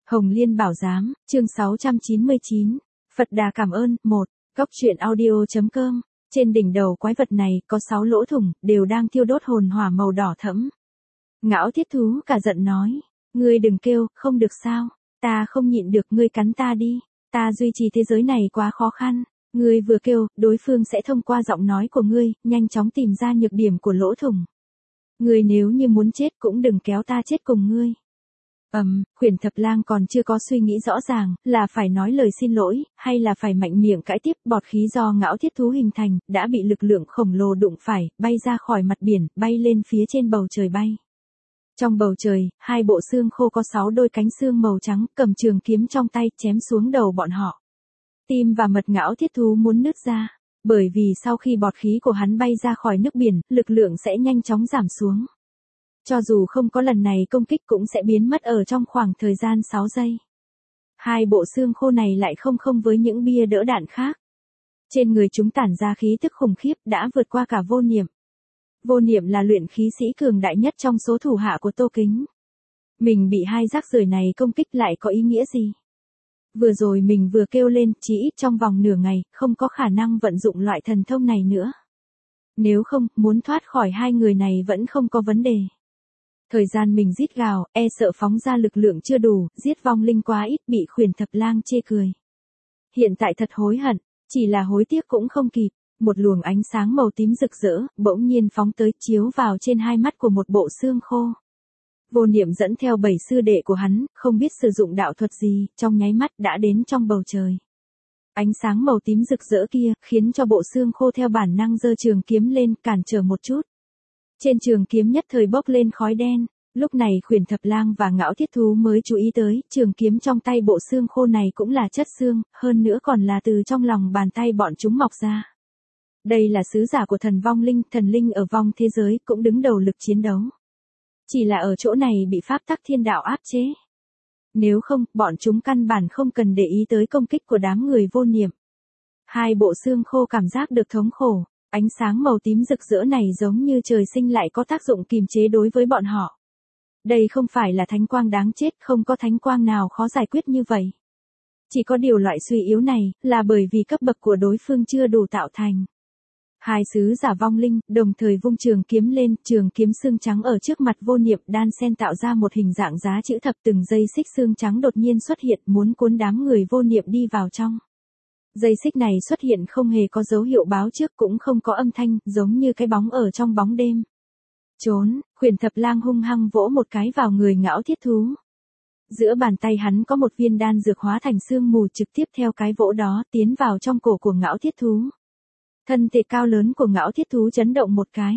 Hồng Liên Bảo Giám, chương 699. Phật Đà cảm ơn, 1. Góc truyện audio.com. Trên đỉnh đầu quái vật này có 6 lỗ thủng, đều đang thiêu đốt hồn hỏa màu đỏ thẫm. Ngạo Thiết Thú cả giận nói, ngươi đừng kêu, không được sao, ta không nhịn được, ngươi cắn ta đi, ta duy trì thế giới này quá khó khăn, ngươi vừa kêu, đối phương sẽ thông qua giọng nói của ngươi, nhanh chóng tìm ra nhược điểm của lỗ thủng. Ngươi nếu như muốn chết cũng đừng kéo ta chết cùng ngươi. Khuyển Thập Lang còn chưa có suy nghĩ rõ ràng, là phải nói lời xin lỗi, hay là phải mạnh miệng cãi tiếp. Bọt khí do Ngạo Thiết Thú hình thành, đã bị lực lượng khổng lồ đụng phải, bay ra khỏi mặt biển, bay lên phía trên bầu trời bay. Trong bầu trời, hai bộ xương khô có 6 đôi cánh xương màu trắng, cầm trường kiếm trong tay, chém xuống đầu bọn họ. Tim và mật Ngạo Thiết Thú muốn nứt ra, bởi vì sau khi bọt khí của hắn bay ra khỏi nước biển, lực lượng sẽ nhanh chóng giảm xuống. Cho dù không có lần này công kích cũng sẽ biến mất ở trong khoảng thời gian 6 giây. Hai bộ xương khô này lại không với những bia đỡ đạn khác. Trên người chúng tản ra khí tức khủng khiếp đã vượt qua cả vô niệm. Vô niệm là luyện khí sĩ cường đại nhất trong số thủ hạ của Tô Kính. Mình bị hai rác rưởi này công kích lại có ý nghĩa gì? Vừa rồi mình vừa kêu lên, chỉ ít trong vòng nửa ngày, không có khả năng vận dụng loại thần thông này nữa. Nếu không, muốn thoát khỏi hai người này vẫn không có vấn đề. Thời gian mình rít gào, e sợ phóng ra lực lượng chưa đủ, giết vong linh quá ít, bị Khuyển Thập Lang chê cười. Hiện tại thật hối hận, chỉ là hối tiếc cũng không kịp. Một luồng ánh sáng màu tím rực rỡ, bỗng nhiên phóng tới, chiếu vào trên hai mắt của một bộ xương khô. Vô niệm dẫn theo 7 sư đệ của hắn, không biết sử dụng đạo thuật gì, trong nháy mắt đã đến trong bầu trời. Ánh sáng màu tím rực rỡ kia, khiến cho bộ xương khô theo bản năng giơ trường kiếm lên, cản trở một chút. Trên trường kiếm nhất thời bốc lên khói đen, lúc này Khuyển Thập Lang và Ngạo Thiết Thú mới chú ý tới, trường kiếm trong tay bộ xương khô này cũng là chất xương, hơn nữa còn là từ trong lòng bàn tay bọn chúng mọc ra. Đây là sứ giả của thần linh ở vong thế giới cũng đứng đầu lực chiến đấu. Chỉ là ở chỗ này bị pháp tắc thiên đạo áp chế. Nếu không, bọn chúng căn bản không cần để ý tới công kích của đám người vô niệm. Hai bộ xương khô cảm giác được thống khổ. Ánh sáng màu tím rực rỡ này giống như trời sinh lại có tác dụng kiềm chế đối với bọn họ. Đây không phải là thánh quang đáng chết, không có thánh quang nào khó giải quyết như vậy. Chỉ có điều loại suy yếu này, là bởi vì cấp bậc của đối phương chưa đủ tạo thành. Hai sứ giả vong linh, đồng thời vung trường kiếm lên, trường kiếm xương trắng ở trước mặt vô niệm đan xen tạo ra một hình dạng giá chữ thập, từng dây xích xương trắng đột nhiên xuất hiện muốn cuốn đám người vô niệm đi vào trong. Dây xích này xuất hiện không hề có dấu hiệu báo trước cũng không có âm thanh, giống như cái bóng ở trong bóng đêm. Trốn, Khuyển Thập Lang hung hăng vỗ một cái vào người Ngạo Thiết Thú. Giữa bàn tay hắn có một viên đan dược hóa thành sương mù, trực tiếp theo cái vỗ đó tiến vào trong cổ của Ngạo Thiết Thú. Thân thể cao lớn của Ngạo Thiết Thú chấn động một cái.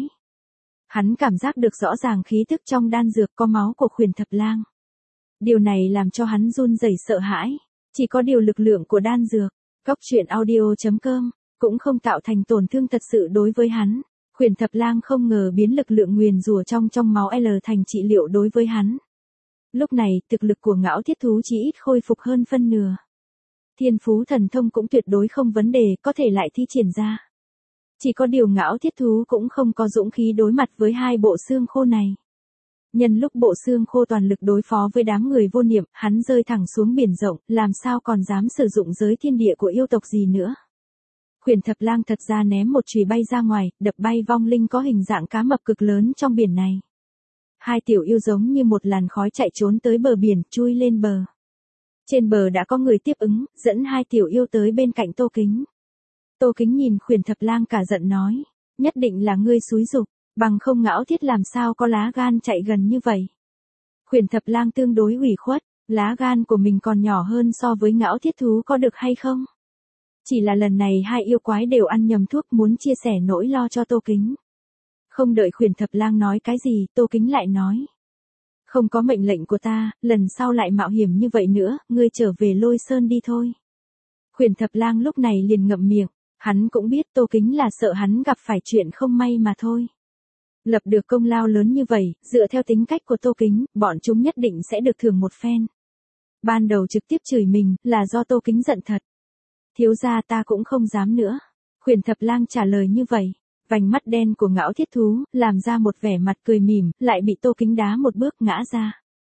Hắn cảm giác được rõ ràng khí tức trong đan dược có máu của Khuyển Thập Lang. Điều này làm cho hắn run rẩy sợ hãi, chỉ có điều lực lượng của đan dược. Góc truyện audio.com cũng không tạo thành tổn thương thật sự đối với hắn. Khuyển Thập Lang không ngờ biến lực lượng nguyền rủa trong máu L thành trị liệu đối với hắn. Lúc này, thực lực của Ngạo Thiết Thú chỉ ít khôi phục hơn phân nửa. Thiên phú thần thông cũng tuyệt đối không vấn đề, có thể lại thi triển ra. Chỉ có điều Ngạo Thiết Thú cũng không có dũng khí đối mặt với hai bộ xương khô này. Nhân lúc bộ xương khô toàn lực đối phó với đám người vô niệm, hắn rơi thẳng xuống biển rộng, làm sao còn dám sử dụng giới thiên địa của yêu tộc gì nữa. Khuyển Thập Lang thật ra ném một chùy bay ra ngoài, đập bay vong linh có hình dạng cá mập cực lớn trong biển này. Hai tiểu yêu giống như một làn khói chạy trốn tới bờ biển, chui lên bờ. Trên bờ đã có người tiếp ứng, dẫn hai tiểu yêu tới bên cạnh Tô Kính. Tô Kính nhìn Khuyển Thập Lang cả giận nói, nhất định là ngươi xúi giục. Bằng không Ngạo Thiết làm sao có lá gan chạy gần như vậy. Khuyển Thập Lang tương đối ủy khuất, lá gan của mình còn nhỏ hơn so với Ngạo Thiết Thú có được hay không? Chỉ là lần này hai yêu quái đều ăn nhầm thuốc muốn chia sẻ nỗi lo cho Tô Kính. Không đợi Khuyển Thập Lang nói cái gì, Tô Kính lại nói. Không có mệnh lệnh của ta, lần sau lại mạo hiểm như vậy nữa, ngươi trở về Lôi Sơn đi thôi. Khuyển Thập Lang lúc này liền ngậm miệng, hắn cũng biết Tô Kính là sợ hắn gặp phải chuyện không may mà thôi. Lập được công lao lớn như vậy, dựa theo tính cách của Tô Kính, bọn chúng nhất định sẽ được thưởng một phen. Ban đầu trực tiếp chửi mình, là do Tô Kính giận thật. Thiếu gia ta cũng không dám nữa. Khuyển Thập Lang trả lời như vậy. Vành mắt đen của Ngạo Thiết Thú, làm ra một vẻ mặt cười mỉm, lại bị Tô Kính đá một bước ngã ra.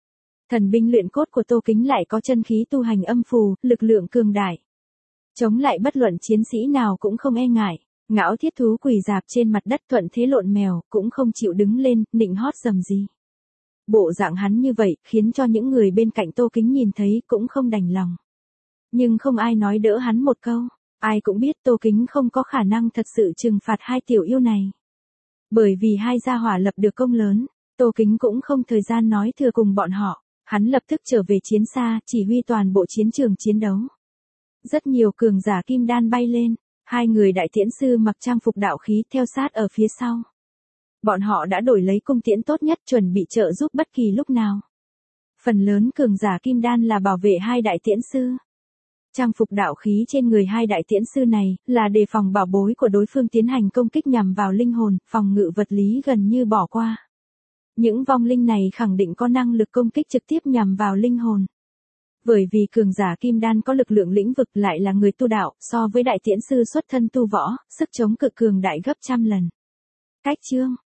Thần binh luyện cốt của Tô Kính lại có chân khí tu hành âm phù, lực lượng cường đại. Chống lại bất luận chiến sĩ nào cũng không e ngại. Ngão thiết thú quỳ dạp trên mặt đất thuận thế lộn mèo, cũng không chịu đứng lên, nịnh hót dầm gì. Bộ dạng hắn như vậy, khiến cho những người bên cạnh Tô Kính nhìn thấy cũng không đành lòng. Nhưng không ai nói đỡ hắn một câu. Ai cũng biết Tô Kính không có khả năng thật sự trừng phạt hai tiểu yêu này. Bởi vì hai gia hỏa lập được công lớn, Tô Kính cũng không thời gian nói thừa cùng bọn họ. Hắn lập tức trở về chiến xa, chỉ huy toàn bộ chiến trường chiến đấu. Rất nhiều cường giả kim đan bay lên, hai người đại tiễn sư mặc trang phục đạo khí theo sát ở phía sau. Bọn họ đã đổi lấy cung tiễn tốt nhất chuẩn bị trợ giúp bất kỳ lúc nào. Phần lớn cường giả kim đan là bảo vệ hai đại tiễn sư. Trang phục đạo khí trên người hai đại tiễn sư này là đề phòng bảo bối của đối phương tiến hành công kích nhằm vào linh hồn, phòng ngự vật lý gần như bỏ qua. Những vong linh này khẳng định có năng lực công kích trực tiếp nhằm vào linh hồn. Bởi vì cường giả kim đan có lực lượng lĩnh vực lại là người tu đạo, so với đại tiễn sư xuất thân tu võ, sức chống cực cường đại gấp trăm lần. Cách chương